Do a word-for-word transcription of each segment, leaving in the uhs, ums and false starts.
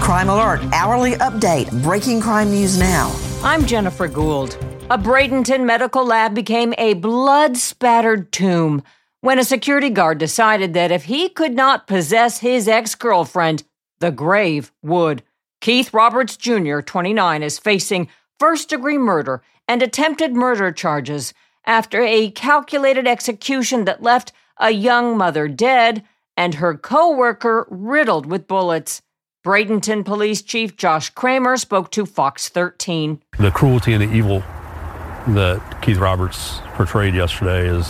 Crime Alert, hourly update, breaking crime news now. I'm Jennifer Gould. A Bradenton medical lab became a blood-spattered tomb when a security guard decided that if he could not possess his ex-girlfriend, the grave would. Keith Roberts Junior, twenty-nine, is facing first-degree murder and attempted murder charges after a calculated execution that left a young mother dead and her co-worker riddled with bullets. Bradenton Police Chief Josh Kramer spoke to Fox thirteen. The cruelty and the evil that Keith Roberts portrayed yesterday is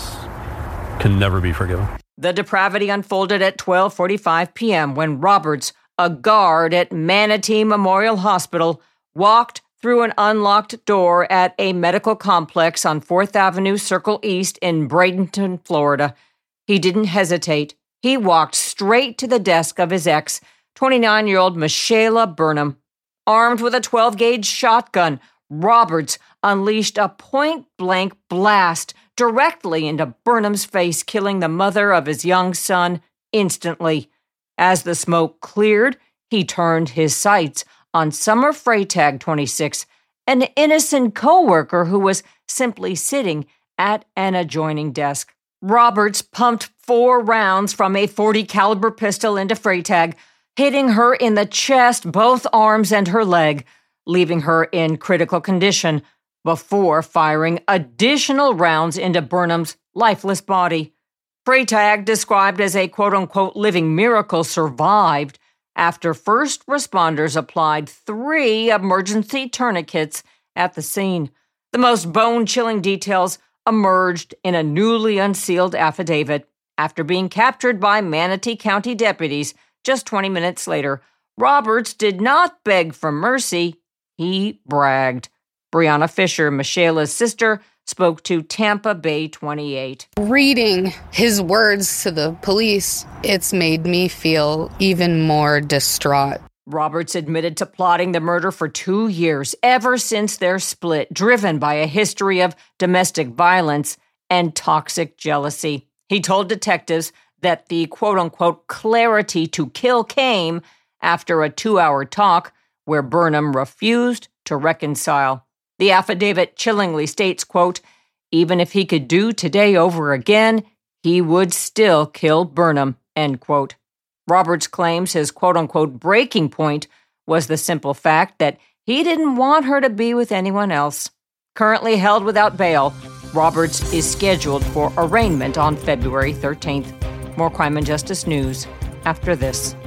can never be forgiven. The depravity unfolded at twelve forty-five p.m. when Roberts, a guard at Manatee Memorial Hospital, walked through an unlocked door at a medical complex on fourth Avenue Circle East in Bradenton, Florida. He didn't hesitate. He walked straight to the desk of his ex, twenty-nine-year-old Michaela Burnham. Armed with a twelve-gauge shotgun, Roberts unleashed a point-blank blast directly into Burnham's face, killing the mother of his young son instantly. As the smoke cleared, he turned his sights on Summer Freytag, twenty-six, an innocent co-worker who was simply sitting at an adjoining desk. Roberts pumped four rounds from a forty caliber pistol into Freytag, hitting her in the chest, both arms, and her leg, leaving her in critical condition before firing additional rounds into Burnham's lifeless body. Freytag, described as a quote-unquote living miracle, survived after first responders applied three emergency tourniquets at the scene. The most bone-chilling details emerged in a newly unsealed affidavit. After being captured by Manatee County deputies just twenty minutes later, Roberts did not beg for mercy. He bragged. Brianna Fisher, Michaela's sister, spoke to Tampa Bay twenty-eight. Reading his words to the police, it's made me feel even more distraught. Roberts admitted to plotting the murder for two years, ever since their split, driven by a history of domestic violence and toxic jealousy. He told detectives that the quote-unquote clarity to kill came after a two-hour talk where Burnham refused to reconcile. The affidavit chillingly states, quote, even if he could do today over again, he would still kill Burnham, end quote. Roberts claims his quote-unquote breaking point was the simple fact that he didn't want her to be with anyone else. Currently held without bail, Roberts is scheduled for arraignment on February thirteenth. More crime and justice news after this.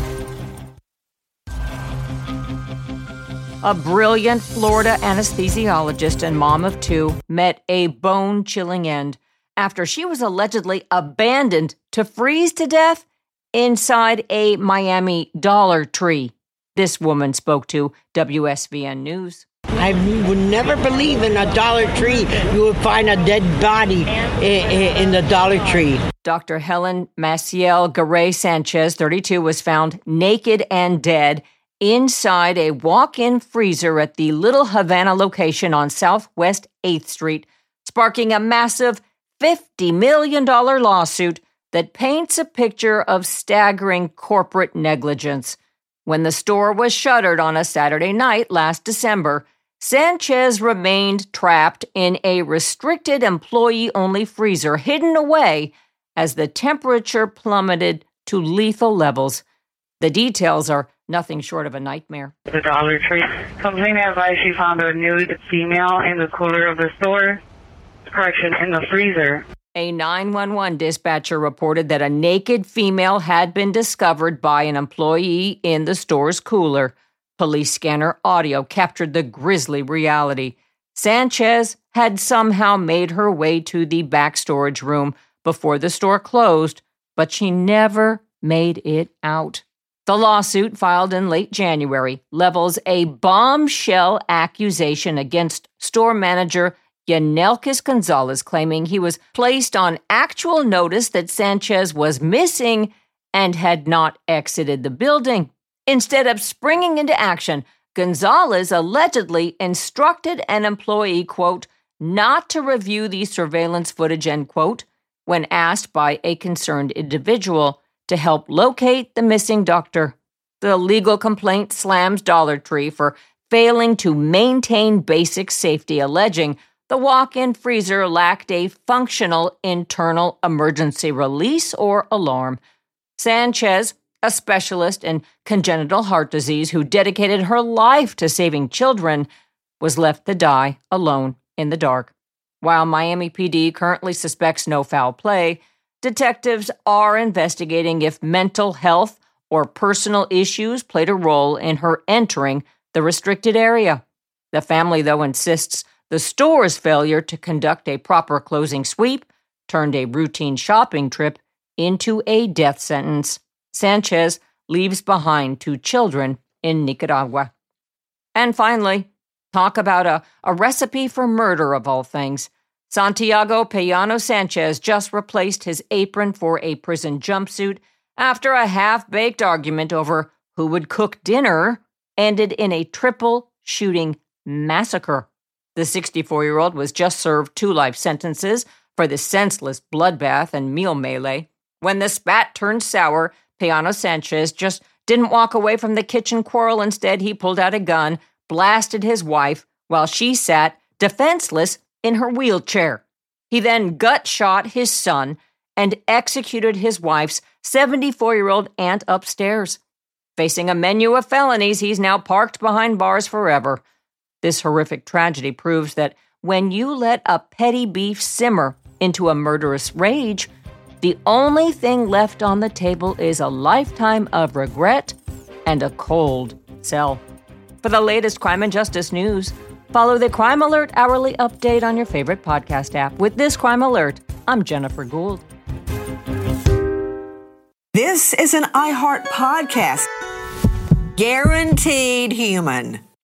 A brilliant Florida anesthesiologist and mom of two met a bone-chilling end after she was allegedly abandoned to freeze to death inside a Miami Dollar Tree. This woman spoke to W S V N News. I would never believe in a Dollar Tree you would find a dead body in, in the Dollar Tree. Doctor Helen Maciel Garay Sanchez, thirty-two, was found naked and dead inside a walk-in freezer at the Little Havana location on Southwest eighth Street, sparking a massive fifty million dollars lawsuit that paints a picture of staggering corporate negligence. When the store was shuttered on a Saturday night last December, Sanchez remained trapped in a restricted employee-only freezer hidden away as the temperature plummeted to lethal levels. The details are nothing short of a nightmare. The Dollar Tree complainant advised she found a nude female in the cooler of the store, correction, in the freezer. A nine one one dispatcher reported that a naked female had been discovered by an employee in the store's cooler. Police scanner audio captured the grisly reality. Sanchez had somehow made her way to the back storage room before the store closed, but she never made it out. The lawsuit, filed in late January, levels a bombshell accusation against store manager Yanelkis Gonzalez, claiming he was placed on actual notice that Sanchez was missing and had not exited the building. Instead of springing into action, Gonzalez allegedly instructed an employee, quote, not to review the surveillance footage, end quote, when asked by a concerned individual to help locate the missing doctor. The legal complaint slams Dollar Tree for failing to maintain basic safety, alleging the walk-in freezer lacked a functional internal emergency release or alarm. Sanchez, a specialist in congenital heart disease who dedicated her life to saving children, was left to die alone in the dark. While Miami P D currently suspects no foul play, detectives are investigating if mental health or personal issues played a role in her entering the restricted area. The family, though, insists the store's failure to conduct a proper closing sweep turned a routine shopping trip into a death sentence. Sanchez leaves behind two children in Nicaragua. And finally, talk about a, a recipe for murder of all things. Santiago Payano Sanchez just replaced his apron for a prison jumpsuit after a half-baked argument over who would cook dinner ended in a triple shooting massacre. The sixty-four-year-old was just served two life sentences for the senseless bloodbath and meal melee. When the spat turned sour, Payano Sanchez just didn't walk away from the kitchen quarrel. Instead, he pulled out a gun, blasted his wife while she sat defenseless in her wheelchair. He then gut-shot his son and executed his wife's seventy-four-year-old aunt upstairs. Facing a menu of felonies, he's now parked behind bars forever. This horrific tragedy proves that when you let a petty beef simmer into a murderous rage, the only thing left on the table is a lifetime of regret and a cold cell. For the latest crime and justice news, follow the Crime Alert Hourly Update on your favorite podcast app. With this Crime Alert, I'm Jennifer Gould. This is an iHeart podcast. Guaranteed human.